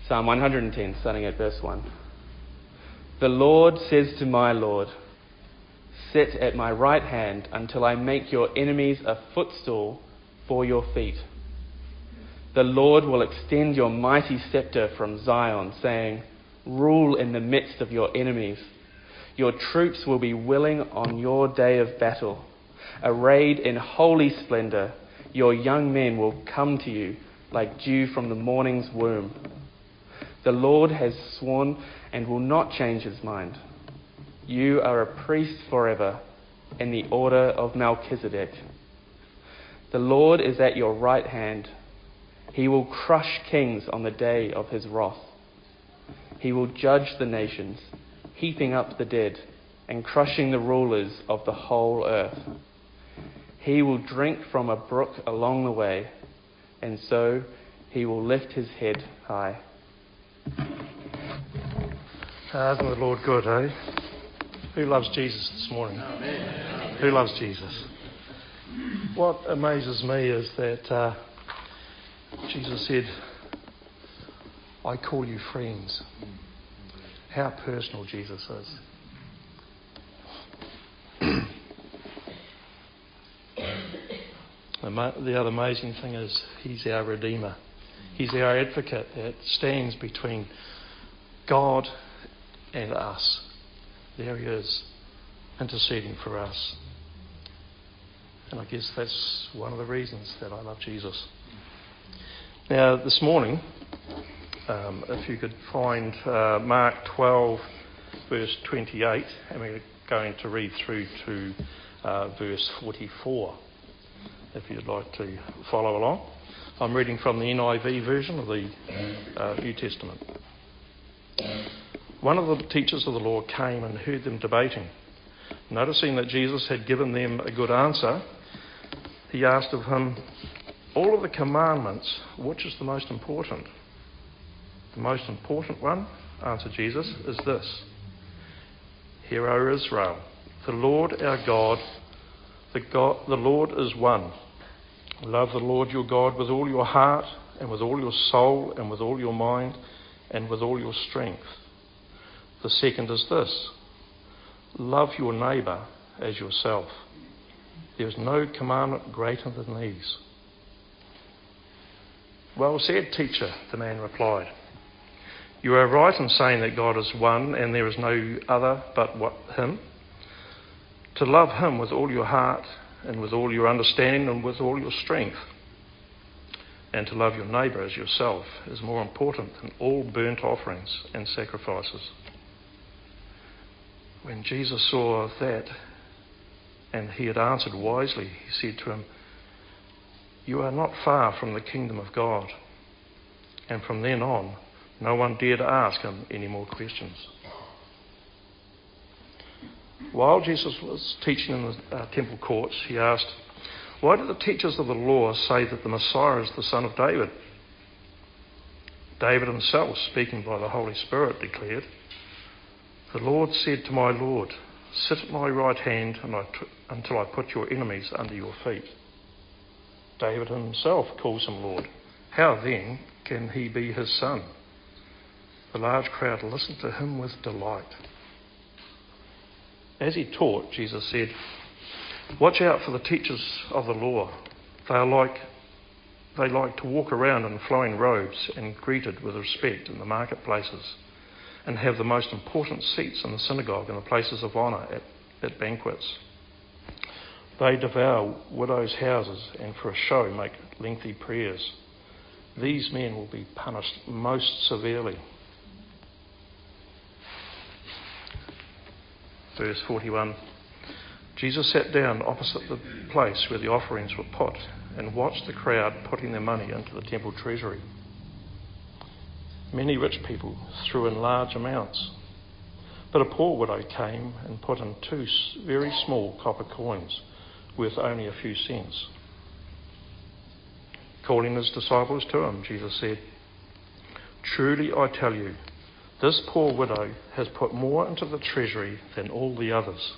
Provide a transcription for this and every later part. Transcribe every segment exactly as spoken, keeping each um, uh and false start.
Psalm one hundred ten, starting at verse one. The Lord says to my Lord, sit at my right hand until I make your enemies a footstool for your feet. The Lord will extend your mighty scepter from Zion, saying, rule in the midst of your enemies. Your troops will be willing on your day of battle. Arrayed in holy splendor, your young men will come to you like dew from the morning's womb. The Lord has sworn and will not change his mind. You are a priest forever in the order of Melchizedek. The Lord is at your right hand. He will crush kings on the day of his wrath. He will judge the nations, heaping up the dead and crushing the rulers of the whole earth. He will drink from a brook along the way, and so he will lift his head high. Uh, isn't the Lord good, eh? Who loves Jesus this morning? Amen. Who loves Jesus? What amazes me is that uh, Jesus said, I call you friends. How personal Jesus is. The other amazing thing is he's our Redeemer. He's our advocate that stands between God and us. There he is, interceding for us. And I guess that's one of the reasons that I love Jesus. Now, this morning, um, if you could find uh, Mark twelve, verse twenty-eight, and we're going to read through to uh, verse forty-four, if you'd like to follow along. I'm reading from the N I V version of the uh, New Testament. One of the teachers of the law came and heard them debating. Noticing that Jesus had given them a good answer, he asked of him, all of the commandments, which is the most important? The most important one, answered Jesus, is this. Hear, O Israel, the Lord our God, the God, the Lord is one. Love the Lord your God with all your heart and with all your soul and with all your mind and with all your strength. The second is this. Love your neighbour as yourself. There is no commandment greater than these. Well said, teacher, the man replied. You are right in saying that God is one and there is no other but what him. To love him with all your heart and with all your understanding and with all your strength. And to love your neighbour as yourself is more important than all burnt offerings and sacrifices. When Jesus saw that, and he had answered wisely, he said to him, you are not far from the kingdom of God. And from then on, no one dared ask him any more questions. While Jesus was teaching in the uh, temple courts, he asked, why do the teachers of the law say that the Messiah is the son of David? David himself, speaking by the Holy Spirit, declared, the Lord said to my Lord, sit at my right hand and I t- until I put your enemies under your feet. David himself calls him Lord. How then can he be his son? The large crowd listened to him with delight. As he taught, Jesus said, watch out for the teachers of the law. They are like they like to walk around in flowing robes and greeted with respect in the marketplaces, and have the most important seats in the synagogue and the places of honour at, at banquets. They devour widows' houses and for a show make lengthy prayers. These men will be punished most severely. Verse forty-one. Jesus sat down opposite the place where the offerings were put and watched the crowd putting their money into the temple treasury. Many rich people threw in large amounts, but a poor widow came and put in two very small copper coins worth only a few cents. Calling his disciples to him, Jesus said, truly I tell you, this poor widow has put more into the treasury than all the others.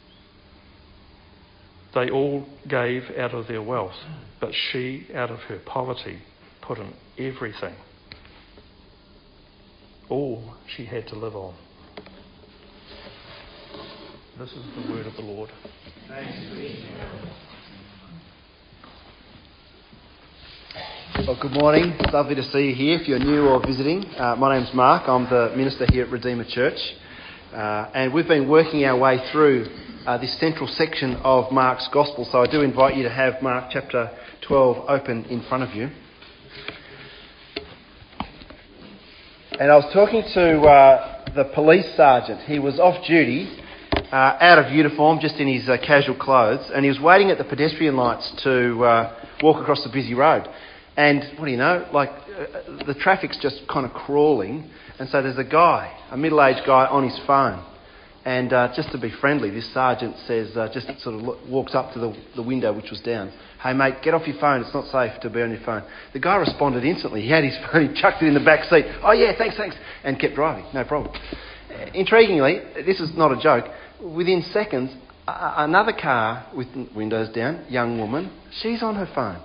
They all gave out of their wealth, but she, out of her poverty, put in everything. all she had to live on. This is the word of the Lord. Well, good morning. It's lovely to see you here. If you're new or visiting, uh, my name's Mark. I'm the minister here at Redeemer Church. Uh, and we've been working our way through uh, this central section of Mark's Gospel. So I do invite you to have Mark chapter twelve open in front of you. And I was talking to uh, the police sergeant. He was off duty, uh, out of uniform, just in his uh, casual clothes, and he was waiting at the pedestrian lights to uh, walk across the busy road. And what do you know, like uh, the traffic's just kind of crawling, and so there's a guy, a middle-aged guy on his phone. And uh, just to be friendly, this sergeant says, uh, just sort of look, walks up to the, the window which was down. Hey mate, get off your phone, it's not safe to be on your phone. The guy responded instantly. He had his phone, he chucked it in the back seat. Oh yeah, thanks, thanks, and kept driving, no problem. Uh, intriguingly, this is not a joke, within seconds, uh, another car with windows down, young woman, she's on her phone.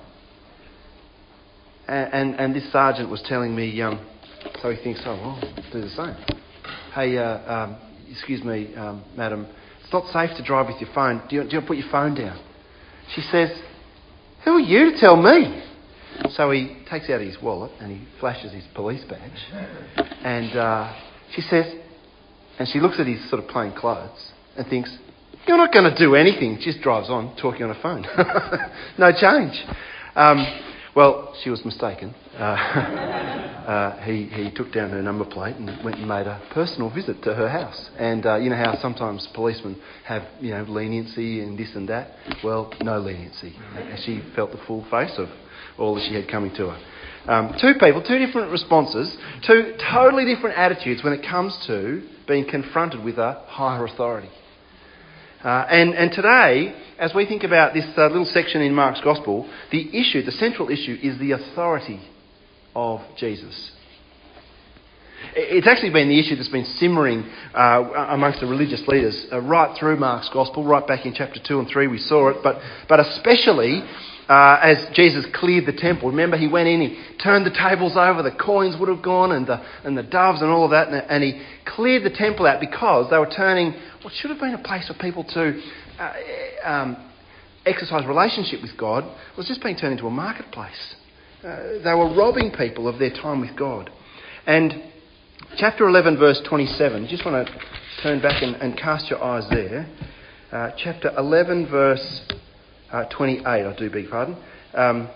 And, and, and this sergeant was telling me, um, so he thinks, oh well, do the same. Hey, uh, um, excuse me, um, madam, it's not safe to drive with your phone. Do you, do you put your phone down? She says, who are you to tell me? So he takes out his wallet and he flashes his police badge. And uh, she says, and she looks at his sort of plain clothes and thinks, you're not going to do anything. She just drives on, talking on her phone. No change. Um, well, she was mistaken. Uh, uh, he, he took down her number plate and went and made a personal visit to her house. And uh, you know how sometimes policemen have, you know, leniency and this and that? Well, no leniency. She felt the full face of all that she had coming to her. Um, two people, two different responses, two totally different attitudes when it comes to being confronted with a higher authority. Uh, and, and today, as we think about this uh, little section in Mark's Gospel, the issue, the central issue, is the authority of Jesus. It's actually been the issue that's been simmering uh, amongst the religious leaders uh, right through Mark's Gospel, right back in chapter two and three we saw it, but, but especially uh, as Jesus cleared the temple. Remember, he went in, he turned the tables over, the coins would have gone, and the, and the doves and all of that, and, and he cleared the temple out because they were turning what should have been a place for people to uh, um, exercise relationship with God was just being turned into a marketplace. Uh, they were robbing people of their time with God. And chapter eleven, verse twenty-seven, just want to turn back and, and cast your eyes there. Uh, chapter eleven, verse uh, twenty-eight, I do beg pardon. Um,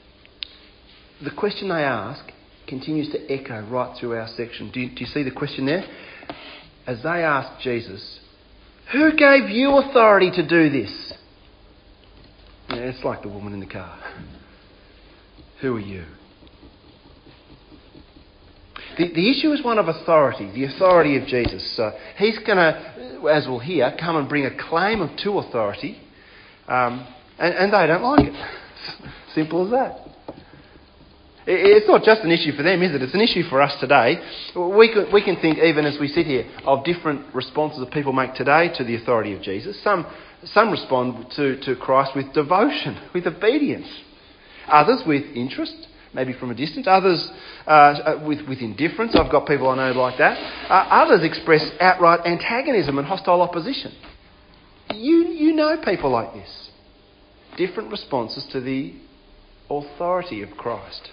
the question they ask continues to echo right through our section. Do you, do you see the question there? As they ask Jesus, who gave you authority to do this? Yeah, it's like the woman in the car. Who are you? The, the issue is one of authority, the authority of Jesus. Uh, he's going to, as we'll hear, come and bring a claim of to authority, um, and, and they don't like it. Simple as that. It's not just an issue for them, is it? It's an issue for us today. We can, we can think, even as we sit here, of different responses that people make today to the authority of Jesus. Some, some respond to, to Christ with devotion, with obedience. Others with interest, maybe from a distance. Others uh, with, with indifference. I've got people I know like that. Uh, others express outright antagonism and hostile opposition. You, you know people like this. Different responses to the authority of Christ.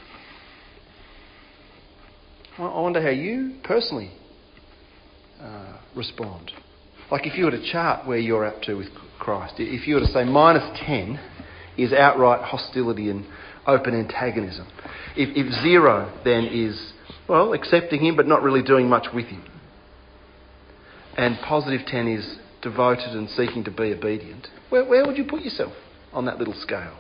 I wonder how you personally uh, respond. Like if you were to chart where you're up to with Christ, if you were to say minus ten is outright hostility and open antagonism. If, if zero then is, well, accepting him but not really doing much with him. And positive ten is devoted and seeking to be obedient. Where, where would you put yourself on that little scale?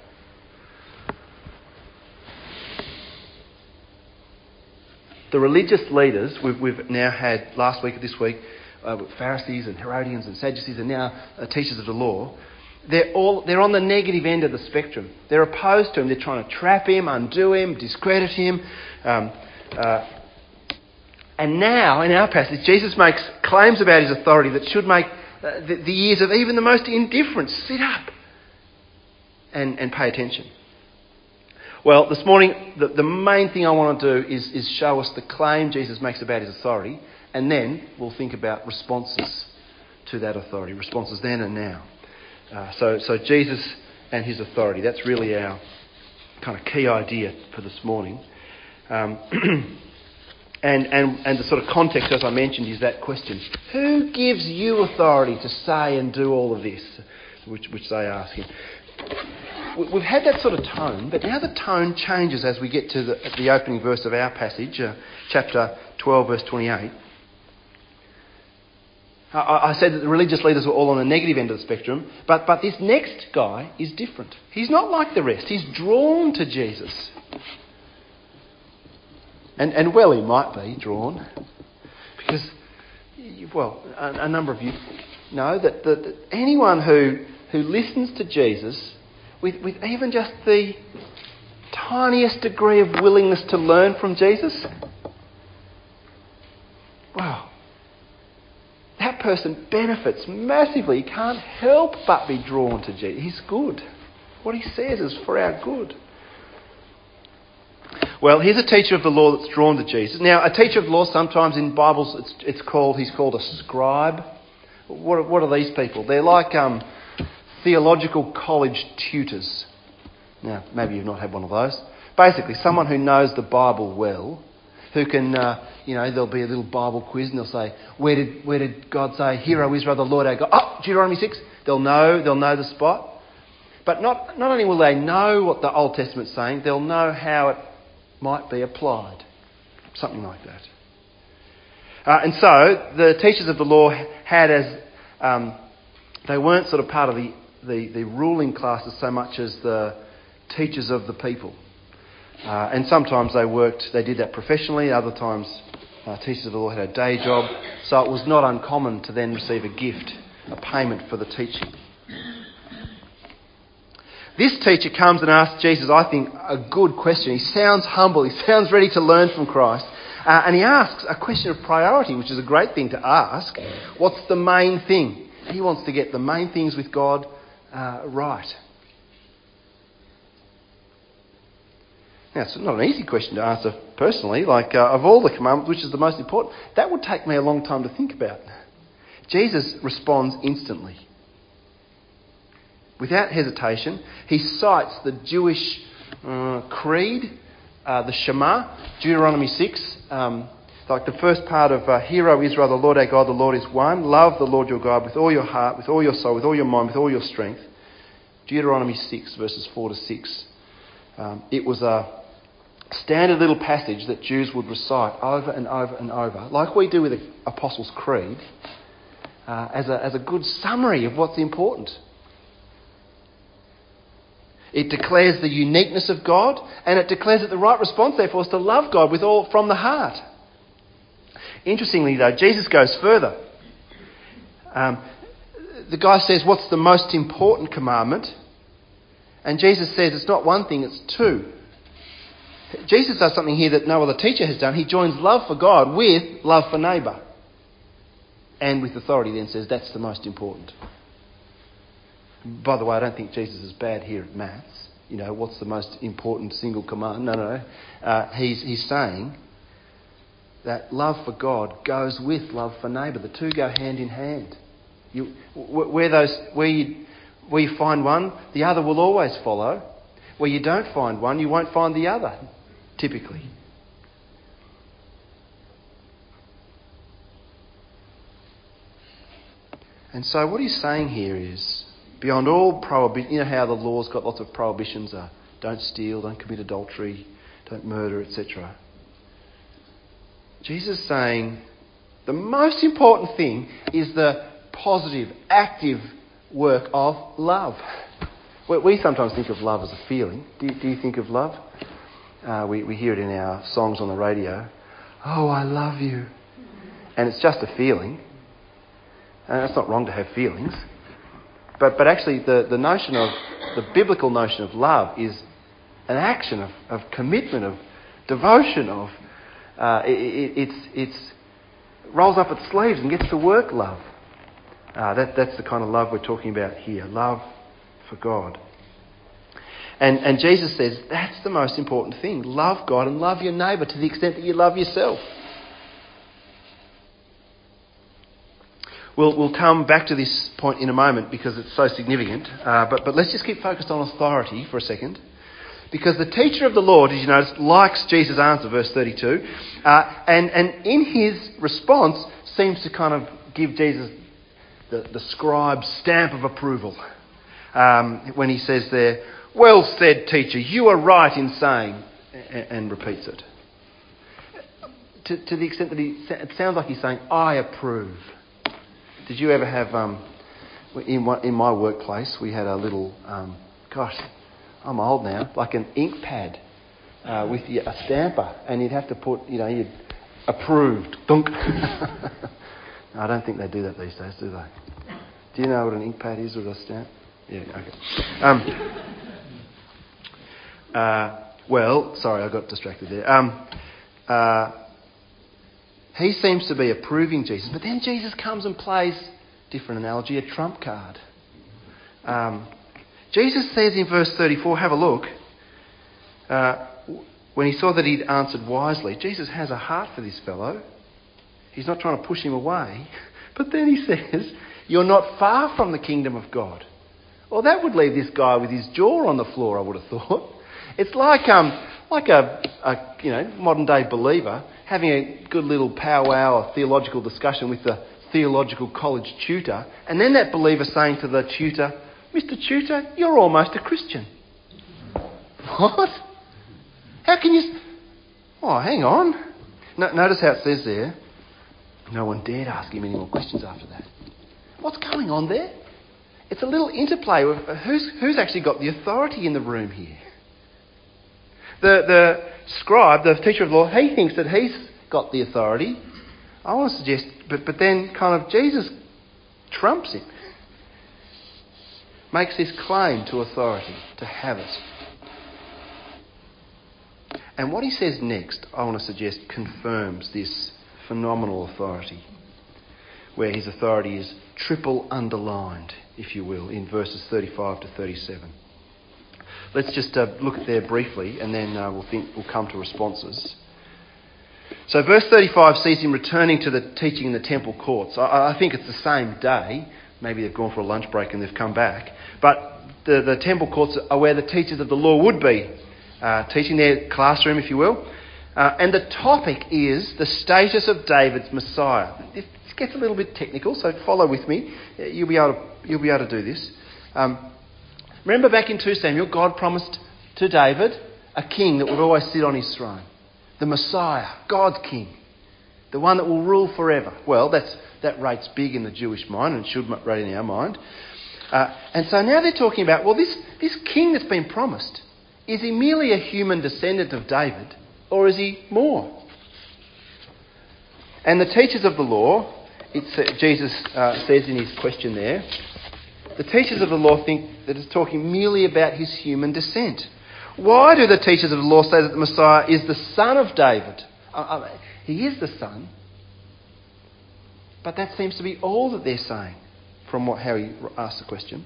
The religious leaders we've, we've now had last week or this week, uh, Pharisees and Herodians and Sadducees and now uh, teachers of the law, they're all they're on the negative end of the spectrum. They're opposed to him. They're trying to trap him, undo him, discredit him. Um, uh, and now, in our passage, Jesus makes claims about his authority that should make uh, the, the ears of even the most indifferent sit up and, and pay attention. Well, this morning, the, the main thing I want to do is, is show us the claim Jesus makes about his authority, and then we'll think about responses to that authority, responses then and now. Uh, so, so Jesus and his authority, that's really our kind of key idea for this morning. Um, and, and, and the sort of context, as I mentioned, is that question: who gives you authority to say and do all of this? Which, which they ask him. We've had that sort of tone, but now the tone changes as we get to the, the opening verse of our passage, uh, chapter twelve, verse twenty-eight. I, I said that the religious leaders were all on the negative end of the spectrum, but, but this next guy is different. He's not like the rest. He's drawn to Jesus. And, and well, he might be drawn, because, well, a, a number of you know that, that, that anyone who, who listens to Jesus with, with even just the tiniest degree of willingness to learn from Jesus, wow, that person benefits massively. He can't help but be drawn to Jesus. He's good. What he says is for our good. Well, here's a teacher of the law that's drawn to Jesus. Now, a teacher of the law, sometimes in Bibles, it's, it's called, he's called a scribe. What are, what are these people? They're like um, theological college tutors. Now, maybe you've not had one of those. Basically, someone who knows the Bible well, who can, uh, you know, there'll be a little Bible quiz and they'll say, where did where did God say, "Hear, O Israel, the Lord our God"? Oh, Deuteronomy six. They'll know, they'll know the spot. But not, not only will they know what the Old Testament's saying, they'll know how it might be applied. Something like that. Uh, and so, the teachers of the law had as, um, they weren't sort of part of the, the, the ruling classes so much as the teachers of the people. Uh, and sometimes they worked, they did that professionally, other times uh, teachers of the law had a day job, so it was not uncommon to then receive a gift, a payment for the teaching. This teacher comes and asks Jesus, I think, a good question. He sounds humble, he sounds ready to learn from Christ, uh, and he asks a question of priority, which is a great thing to ask. What's the main thing? He wants to get the main things with God uh, right. Now, it's not an easy question to answer personally. Like, uh, of all the commandments, which is the most important? That would take me a long time to think about. Jesus responds instantly. Without hesitation, he cites the Jewish uh, creed, uh, the Shema, Deuteronomy six. Um, like the first part of, uh, Hear, O Israel, the Lord our God, the Lord is one. Love the Lord your God with all your heart, with all your soul, with all your mind, with all your strength. Deuteronomy six, verses four to six. Um, it was a standard little passage that Jews would recite over and over and over, like we do with the Apostles' Creed, uh, as a, as a good summary of what's important. It declares the uniqueness of God, and it declares that the right response, therefore, is to love God with all from the heart. Interestingly, though, Jesus goes further. Um, the guy says, what's the most important commandment? And Jesus says it's not one thing, it's two. Jesus does something here that no other teacher has done. He joins love for God with love for neighbour. And with authority then says that's the most important. By the way, I don't think Jesus is bad here at maths. You know, what's the most important single command? No, no, no. Uh, he's, he's saying that love for God goes with love for neighbour. The two go hand in hand. You, where, those, where, you, where you find one, the other will always follow. Where you don't find one, you won't find the other, typically. And so what he's saying here is, beyond all prohibition, you know how the law's got lots of prohibitions, uh, don't steal, don't commit adultery, don't murder, et cetera. Jesus is saying the most important thing is the positive, active work of love. We sometimes think of love as a feeling. Do you, do you think of love? Uh, we, we hear it in our songs on the radio. Oh, I love you. And it's just a feeling. And it's not wrong to have feelings. But but actually the, the notion of, the biblical notion of love is an action of, of commitment, of devotion, of, uh, it, it, it's, it's rolls up its sleeves and gets to work love. Uh, that, that's the kind of love we're talking about here. Love for God. And, and Jesus says that's the most important thing. Love God and love your neighbour to the extent that you love yourself. We'll, we'll come back to this point in a moment because it's so significant. Uh, but, but let's just keep focused on authority for a second. Because the teacher of the law, did you notice, likes Jesus' answer, verse thirty-two. Uh, and, and in his response seems to kind of give Jesus the, the scribe's stamp of approval. Um, when he says there, "Well said, teacher, you are right in saying," and, and repeats it. To, to the extent that he, it sounds like he's saying, "I approve." Did you ever have, um, in, one, in my workplace, we had a little, um, gosh, I'm old now, like an ink pad uh, with a stamper, and you'd have to put, you know, you'd approved. Dunk. I don't think they do that these days, do they? Do you know what an ink pad is with a stamp? Yeah, okay. Um, uh, well, sorry, I got distracted there. Um, uh, he seems to be approving Jesus, but then Jesus comes and plays, different analogy, a trump card. Um, Jesus says in verse thirty-four, have a look, uh, when he saw that he'd answered wisely, Jesus has a heart for this fellow. He's not trying to push him away. But then he says, "You're not far from the kingdom of God." Well, that would leave this guy with his jaw on the floor, I would have thought. It's like um, like a, a you know modern day believer having a good little powwow or theological discussion with the theological college tutor, and then that believer saying to the tutor, "Mister Tutor, you're almost a Christian." What? How can you... Oh, hang on. No, notice how it says there, no one dared ask him any more questions after that. What's going on there? It's a little interplay with who's, who's actually got the authority in the room here. The, the scribe, the teacher of the law, he thinks that he's got the authority. I want to suggest, but, but then kind of Jesus trumps him. Makes his claim to authority, to have it. And what he says next, I want to suggest, confirms this phenomenal authority, where his authority is triple underlined, if you will, in verses thirty-five to thirty-seven. Let's just uh, look at there briefly, and then uh, we'll think we'll come to responses. So verse thirty-five sees him returning to the teaching in the temple courts. I, I think it's the same day. Maybe they've gone for a lunch break and they've come back. But the, the temple courts are where the teachers of the law would be, uh, teaching their classroom, if you will. Uh, and the topic is the status of David's Messiah. This gets a little bit technical, so follow with me. You'll be able to, you'll be able to do this. Um, remember back in Second Samuel, God promised to David a king that would always sit on his throne. The Messiah, God's king. The one that will rule forever. Well, that's that rate's big in the Jewish mind, and it should rate in our mind. Uh, and so now they're talking about, well, this, this king that's been promised, is he merely a human descendant of David, or is he more? And the teachers of the law, it's, uh, Jesus uh, says in his question there, the teachers of the law think that it's talking merely about his human descent. Why do the teachers of the law say that the Messiah is the son of David? Uh, uh, he is the son, but that seems to be all that they're saying from what, how he asked the question.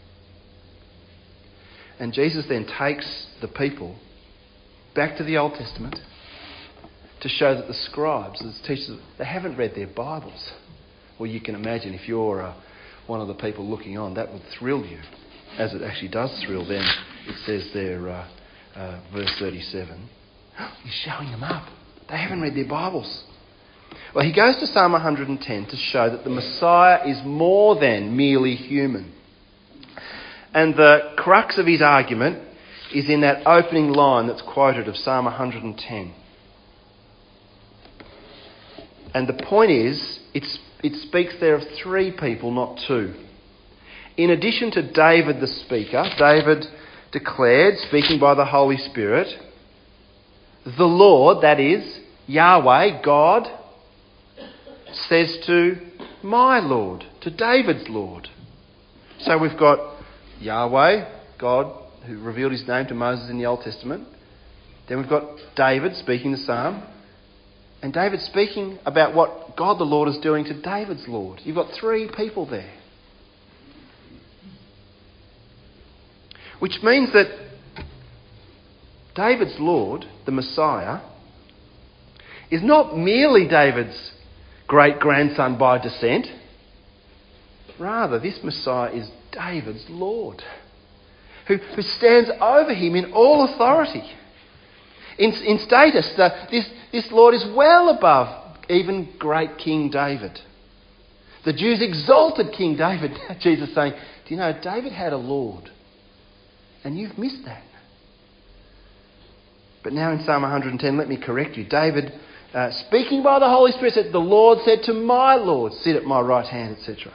And Jesus then takes the people back to the Old Testament to show that the scribes, the teachers, they haven't read their Bibles. Well, you can imagine if you're uh, one of the people looking on, that would thrill you, as it actually does thrill them. It says there, uh, uh, verse thirty-seven, he's showing them up. They haven't read their Bibles. Well, he goes to Psalm one hundred ten to show that the Messiah is more than merely human. And the crux of his argument is in that opening line that's quoted of Psalm one hundred ten. And the point is, it's, it speaks there of three people, not two. In addition to David the speaker, David declared, speaking by the Holy Spirit, the Lord, that is, Yahweh, God, says to my Lord, to David's Lord. So we've got Yahweh, God, who revealed his name to Moses in the Old Testament. Then we've got David speaking the psalm. And David speaking about what God the Lord is doing to David's Lord. You've got three people there. Which means that David's Lord, the Messiah, is not merely David's great-grandson by descent. Rather, this Messiah is David's Lord, who, who stands over him in all authority. In, in status, the, this, this Lord is well above even great King David. The Jews exalted King David. Jesus saying, do you know, David had a Lord, and you've missed that. But now in Psalm one hundred ten, let me correct you. David, uh, speaking by the Holy Spirit, said, the Lord said to my Lord, sit at my right hand, et cetera.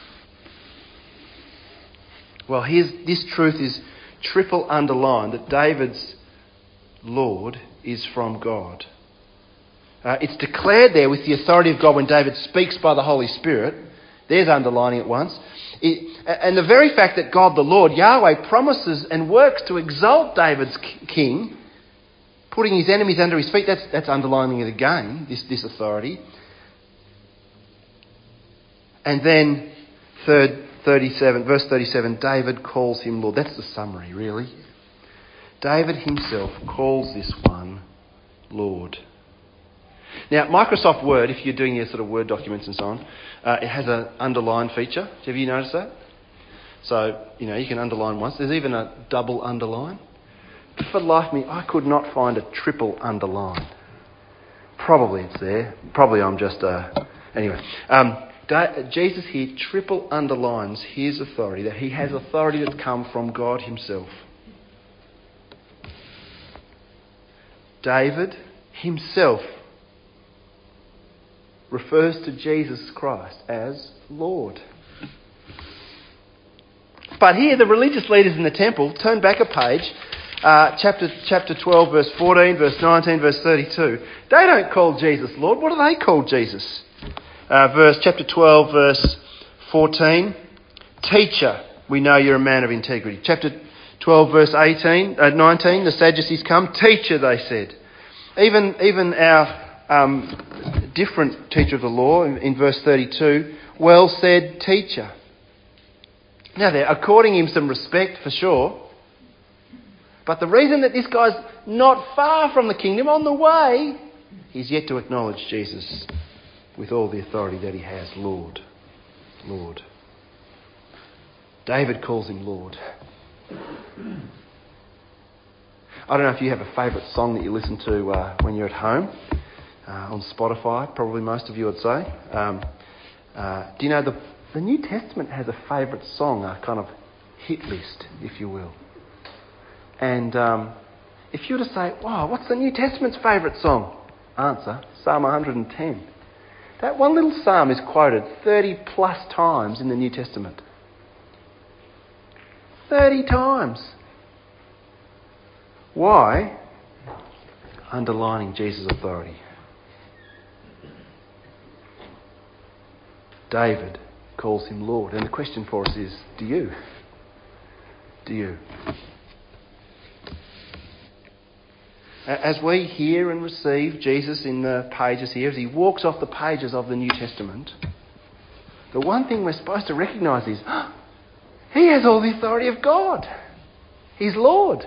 Well, here's, this truth is triple underlined, that David's Lord is from God. Uh, it's declared there with the authority of God when David speaks by the Holy Spirit. There's underlining it once. It, and the very fact that God the Lord, Yahweh, promises and works to exalt David's king, putting his enemies under his feet, that's, that's underlining it again, this, this authority. And then, third, thirty-seven, verse thirty-seven, David calls him Lord. That's the summary, really. David himself calls this one Lord. Now, Microsoft Word, if you're doing your sort of Word documents and so on, uh, it has an underline feature. Have you noticed that? So, you know, you can underline once. There's even a double underline. For the life of me, I could not find a triple underline. Probably it's there. Probably I'm just... Uh... Anyway, um, Jesus here triple underlines his authority, that he has authority that's come from God himself. David himself refers to Jesus Christ as Lord. But here the religious leaders in the temple, turn back a page, uh, chapter chapter twelve, verse fourteen, verse nineteen, verse thirty-two. They don't call Jesus Lord. What do they call Jesus? Uh, verse chapter twelve, verse fourteen. Teacher, we know you're a man of integrity. Chapter twelve, verse eighteen, uh, nineteen. The Sadducees come. Teacher, they said. Even even our um, different teacher of the law in, in verse thirty-two. Well said, teacher. Now they're according him some respect for sure. But the reason that this guy's not far from the kingdom, on the way, he's yet to acknowledge Jesus with all the authority that he has. Lord. Lord. David calls him Lord. I don't know if you have a favourite song that you listen to uh, when you're at home, uh, on Spotify, probably most of you would say. Um, uh, do you know the, the New Testament has a favourite song, a kind of hit list, if you will. And um, if you were to say, wow, what's the New Testament's favourite song? Answer, Psalm one hundred ten. That one little psalm is quoted thirty plus times in the New Testament. thirty times. Why? Underlining Jesus' authority. David calls him Lord. And the question for us is, do you? Do you? As we hear and receive Jesus in the pages here, as he walks off the pages of the New Testament, the one thing we're supposed to recognise is, oh, he has all the authority of God. He's Lord.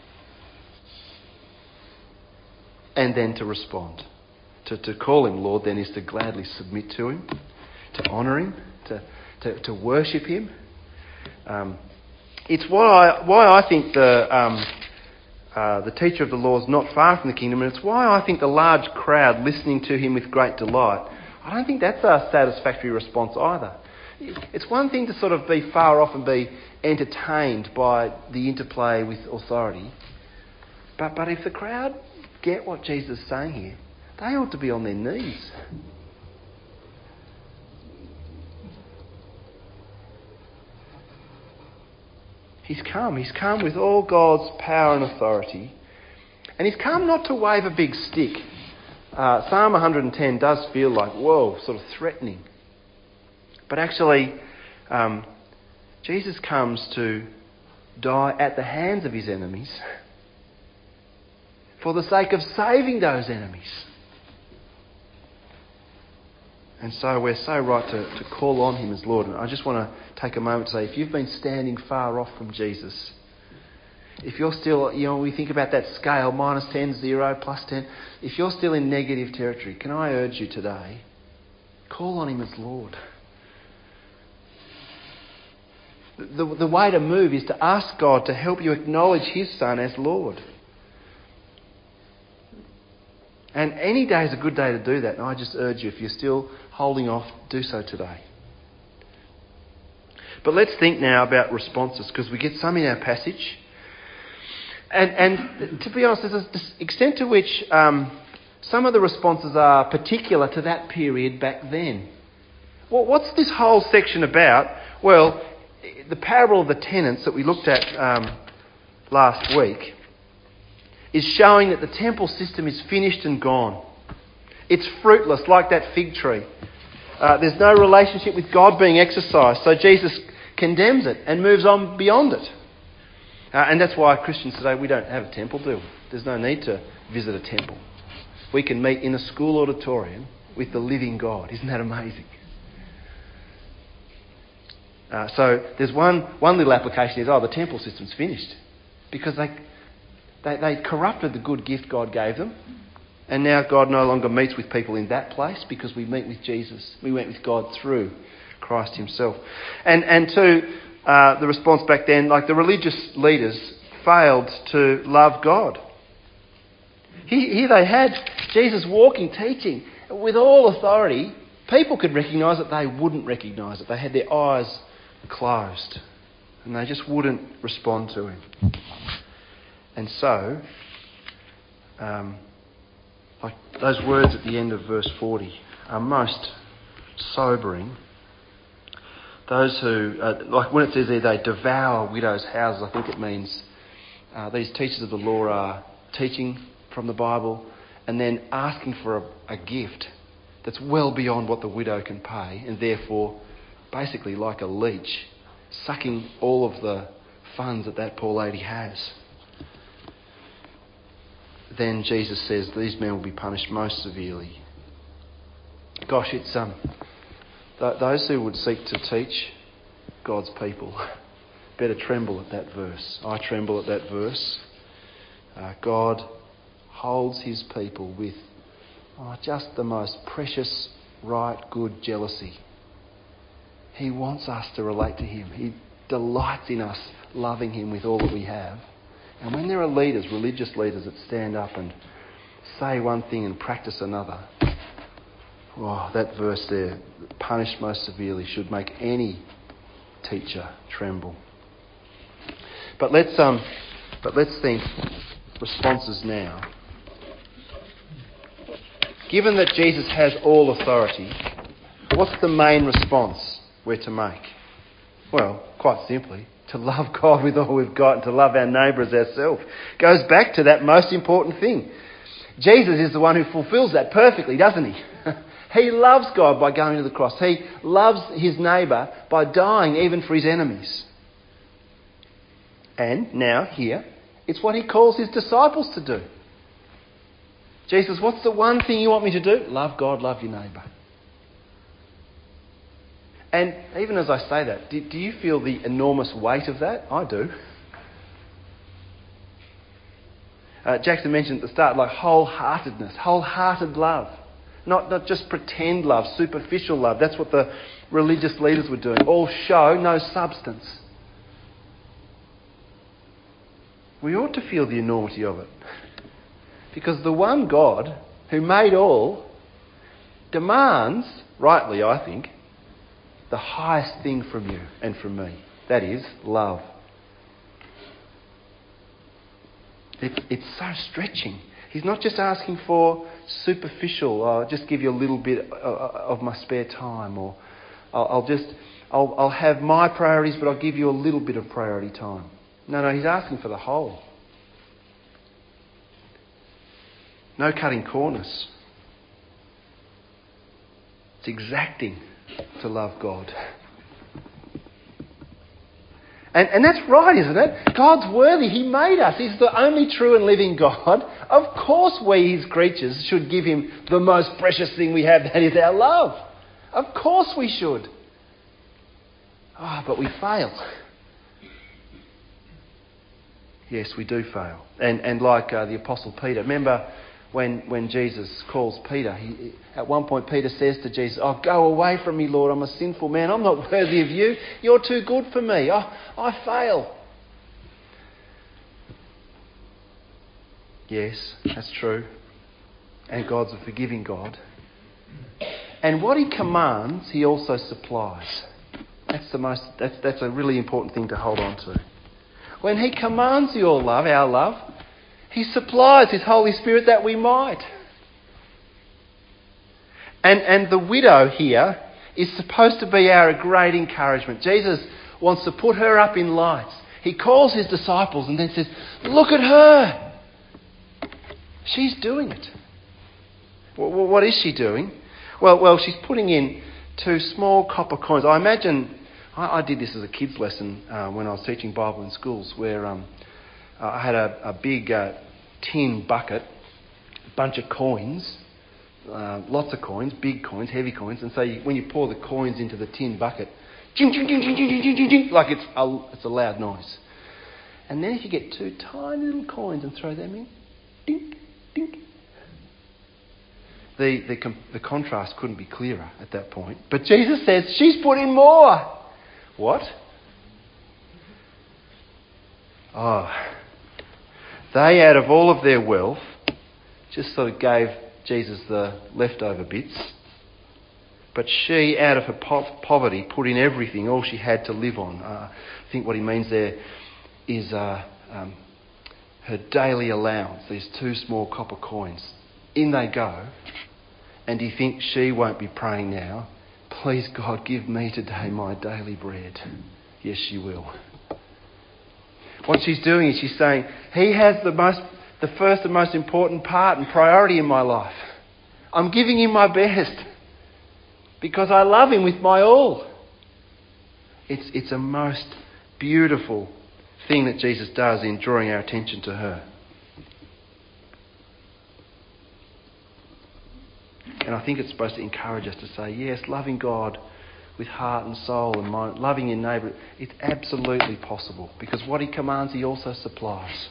And then to respond. To, to call him Lord then is to gladly submit to him, to honour him, to, to, to worship him. Um, it's why I, why I think the... Um, Uh, the teacher of the law is not far from the kingdom, and it's why I think the large crowd listening to him with great delight, I don't think that's a satisfactory response either. It's one thing to sort of be far off and be entertained by the interplay with authority, but, but if the crowd get what Jesus is saying here, they ought to be on their knees. He's come. He's come with all God's power and authority. And he's come not to wave a big stick. Uh, Psalm one hundred ten does feel like, whoa, sort of threatening. But actually, um, Jesus comes to die at the hands of his enemies for the sake of saving those enemies. And so we're so right to, to call on him as Lord. And I just want to take a moment to say, if you've been standing far off from Jesus, if you're still, you know, we think about that scale, minus ten, zero, plus ten. If you're still in negative territory, can I urge you today, call on him as Lord. The, the way to move is to ask God to help you acknowledge his Son as Lord. And any day is a good day to do that. And I just urge you, if you're still holding off, do so today. But let's think now about responses, because we get some in our passage. And, and to be honest, there's an extent to which um, some of the responses are particular to that period back then. Well, what's this whole section about? Well, the parable of the tenants that we looked at um, last week is showing that the temple system is finished and gone. It's fruitless, like that fig tree. Uh, there's no relationship with God being exercised, so Jesus condemns it and moves on beyond it. Uh, and that's why Christians today, we don't have a temple, do we? There's no need to visit a temple. We can meet in a school auditorium with the living God. Isn't that amazing? Uh, so there's one, one little application is, oh, the temple system's finished. Because they, they, they corrupted the good gift God gave them. And now God no longer meets with people in that place because we meet with Jesus. We meet with God through Christ himself. And, and to uh, the response back then, like the religious leaders failed to love God. Here, here they had Jesus walking, teaching with all authority. People could recognise it, they wouldn't recognise it. They had their eyes closed and they just wouldn't respond to him. And so, um, like those words at the end of verse forty are most sobering. Those who, uh, like when it says there, they devour widows' houses, I think it means uh, these teachers of the law are teaching from the Bible and then asking for a, a gift that's well beyond what the widow can pay, and therefore basically like a leech, sucking all of the funds that that poor lady has. Then Jesus says these men will be punished most severely. Gosh, it's um, th- those who would seek to teach God's people better tremble at that verse. I tremble at that verse. Uh, God holds his people with oh, just the most precious, right, good jealousy. He wants us to relate to him. He delights in us loving him with all that we have. And when there are leaders, religious leaders, that stand up and say one thing and practice another, oh, that verse there, punished most severely, should make any teacher tremble. But let's um, but let's think responses now. Given that Jesus has all authority, what's the main response we're to make? Well, quite simply, to love God with all we've got and to love our neighbour as ourselves. Goes back to that most important thing. Jesus is the one who fulfills that perfectly, doesn't he? He loves God by going to the cross. He loves his neighbour by dying even for his enemies. And now, here, it's what he calls his disciples to do. Jesus, what's the one thing you want me to do? Love God, love your neighbour. And even as I say that, do, do you feel the enormous weight of that? I do. Uh, Jackson mentioned at the start, like wholeheartedness, wholehearted love. Not, not just pretend love, superficial love. That's what the religious leaders were doing. All show, no substance. We ought to feel the enormity of it. Because the one God who made all demands, rightly I think, the highest thing from you and from me. That is love. It, it's so stretching. He's not just asking for superficial, I'll just give you a little bit of my spare time, or I'll, I'll just, I'll, I'll have my priorities, but I'll give you a little bit of priority time. No, no, he's asking for the whole. No cutting corners. It's exacting to love God. And, and that's right, isn't it? God's worthy. He made us. He's the only true and living God. Of course we, his creatures, should give him the most precious thing we have, that is our love. Of course we should. Ah, oh, but we fail. Yes, we do fail. And and like uh, the Apostle Peter, remember when when Jesus calls Peter, he, at one point Peter says to Jesus, "Oh, go away from me, Lord, I'm a sinful man. I'm not worthy of you. You're too good for me. I, I fail." Yes, that's true. And God's a forgiving God. And what he commands, he also supplies. That's the most. That's that's a really important thing to hold on to. When he commands your love, our love, he supplies his Holy Spirit that we might. And and the widow here is supposed to be our great encouragement. Jesus wants to put her up in lights. He calls his disciples and then says, "Look at her. She's doing it." Well, what is she doing? Well, well, she's putting in two small copper coins. I imagine. I, I did this as a kids' lesson uh, when I was teaching Bible in schools, where um, I had a, a big uh, tin bucket, a bunch of coins, uh, lots of coins, big coins, heavy coins, and so you, when you pour the coins into the tin bucket, ching, ching, ching, ching, ching, ching, ching, ching, like it's a, it's a loud noise. And then if you get two tiny little coins and throw them in, dink, dink. The, the, the contrast couldn't be clearer at that point. But Jesus says, she's put in more. What? Oh, they out of all of their wealth just sort of gave Jesus the leftover bits. But she, out of her po- poverty, put in everything, all she had to live on. Uh, I think what he means there is uh, um, her daily allowance, these two small copper coins. In they go. And do you think she won't be praying now, "Please God, give me today my daily bread"? Yes, she will. What she's doing is she's saying, he has the most, the first and most important part and priority in my life. I'm giving him my best because I love him with my all. It's, it's a most beautiful thing that Jesus does in drawing our attention to her. And I think it's supposed to encourage us to say, yes, loving God with heart and soul and mind, loving your neighbour, it's absolutely possible. Because what he commands, he also supplies.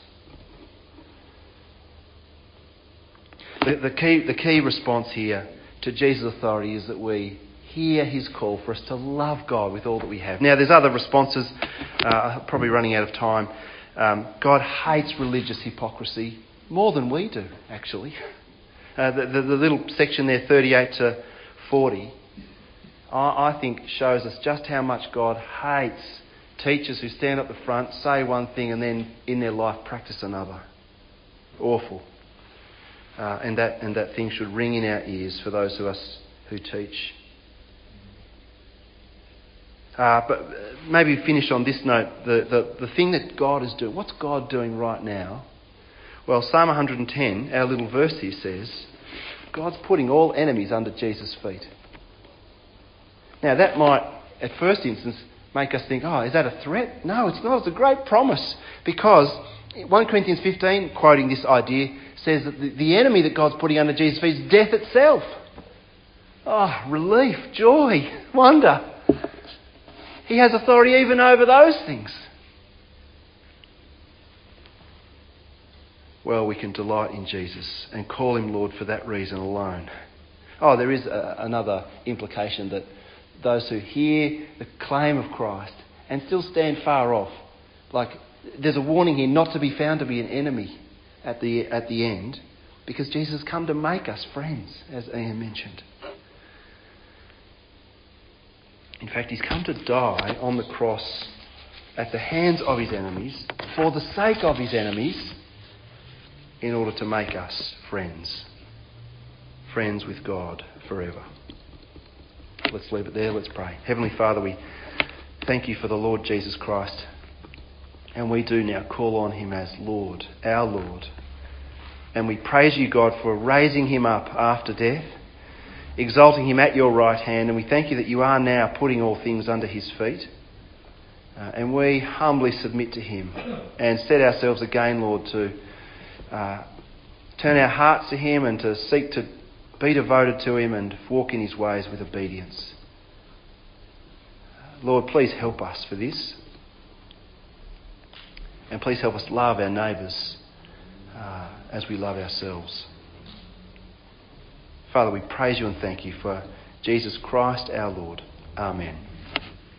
The, the, key, the key response here to Jesus' authority is that we hear his call for us to love God with all that we have. Now, there's other responses, uh, probably running out of time. Um, God hates religious hypocrisy more than we do, actually. Uh, the, the, the little section there, thirty-eight to forty, I, I think shows us just how much God hates teachers who stand up the front, say one thing and then in their life practice another. Awful. Uh, and that and that thing should ring in our ears for those of us who teach. Uh, but maybe finish on this note, the, the, the thing that God is doing. What's God doing right now? Well, Psalm one hundred ten, our little verse here says, God's putting all enemies under Jesus' feet. Now that might, at first instance, make us think, oh, is that a threat? No, it's not. It's a great promise. Because First Corinthians fifteen, quoting this idea, says that the, the enemy that God's putting under Jesus' feet is death itself. Oh, relief, joy, wonder. He has authority even over those things. Well, we can delight in Jesus and call him Lord for that reason alone. Oh, there is a, another implication that those who hear the claim of Christ and still stand far off, like there's a warning here not to be found to be an enemy at the at the end, because Jesus has come to make us friends, as Ian mentioned. In fact, he's come to die on the cross at the hands of his enemies, for the sake of his enemies, in order to make us friends. Friends with God forever. Let's leave it there. Let's pray. Heavenly Father, we thank you for the Lord Jesus Christ. And we do now call on him as Lord, our Lord. And we praise you, God, for raising him up after death, exalting him at your right hand. And we thank you that you are now putting all things under his feet. Uh, and we humbly submit to him and set ourselves again, Lord, to uh, turn our hearts to him and to seek to be devoted to him and walk in his ways with obedience. Lord, please help us for this. And please help us love our neighbours uh, as we love ourselves. Father, we praise you and thank you for Jesus Christ our Lord. Amen.